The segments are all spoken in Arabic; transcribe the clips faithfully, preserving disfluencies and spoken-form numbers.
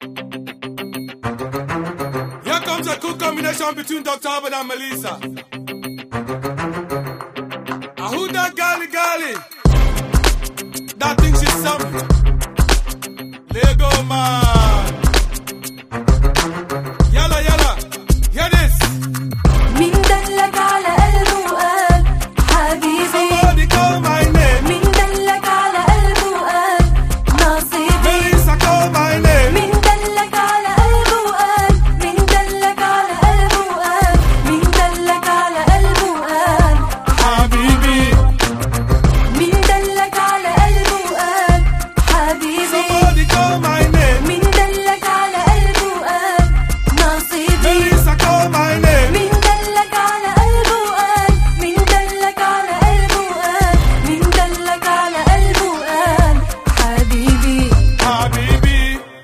Here comes a cool combination between Doctor Albert and Melissa. And who that gali gali? That thinks she's something. Lego man. Yalla yalla. Hear this. مين دلك على قلبه وقال حبيبي؟ Somebody call my name. مين دلك على قلبه وقال نصيبي؟ Melissa call my name. مين دلك على قلبه وقال مين دلك على قلبه وقال مين دلك على قلبه وقال حبيبي. مين دلك على قلبه وقال حبيبي؟ Somebody call my name. مين دلك على قلبه وقال نصيبي؟ Melissa call my name. مين دلك على قلبه وقال مين دلك على قلبه وقال مين دلك على قلبه وقال حبيبي؟ Habibi.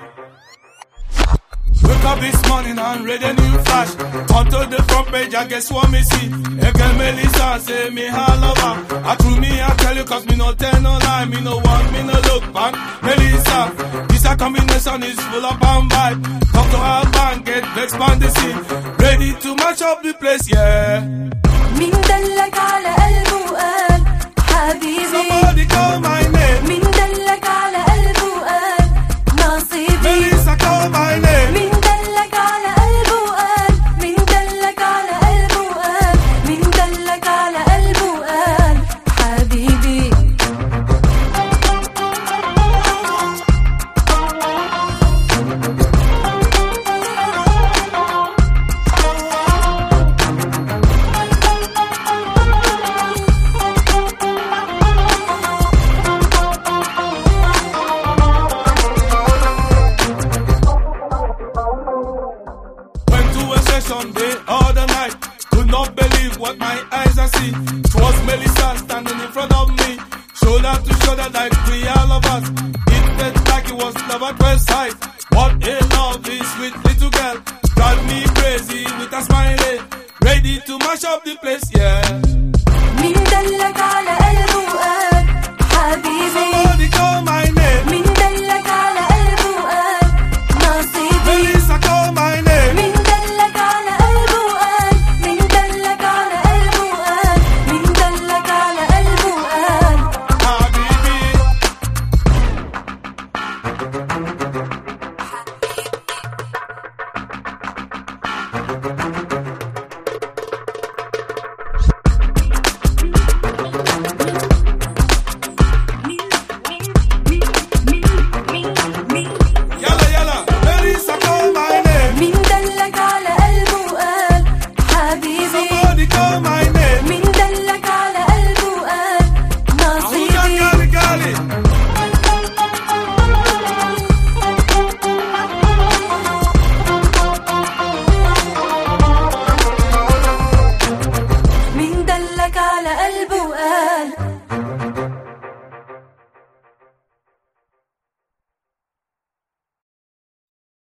Wake up this morning and read a new flash. Turn to the front page, I guess what me see. Again, Melissa say me her lover. I true me, I tell you, cause me no tell no lie. Me no want, me no look back. Melissa, this a combination is full of bomb vibe. Come to our band, get vexed on the scene. Ready to match up the place, yeah. مين دلك على قلبه وقال حبيبي؟ Somebody call my name. مين دلك على قلبه وقال نصيبي؟ Melissa call my name. مين دلك على قلبه وقال مين دلك على قلبه وقال مين دلك على قلبه وقال حبيبي؟ Went to a session day all the night. Could not believe what my eyes are see. It was Melissa standing in front of me, shoulder to shoulder like we all of us. It felt like it was love at first sight. What a lovely sweet little girl, drive me crazy with a smile, ready to mash up the place, yeah. مين دلك على قلبه وقال حبيبي؟ Somebody call my name. مين دلك على قلبه وقال نصيبي؟ Melissa call my name. مين دلك على قلبه وقال مين دلك على قلبه وقال مين دلك على قلبه وقال Habibi. Yalla yalla. Melissa call my name. مين دلك على قلبه وقال حبيبي؟ Somebody call my name. مين دلك على قلبه وقال Who that نصيبي؟ gali gali? مين دلك على قلبه وقال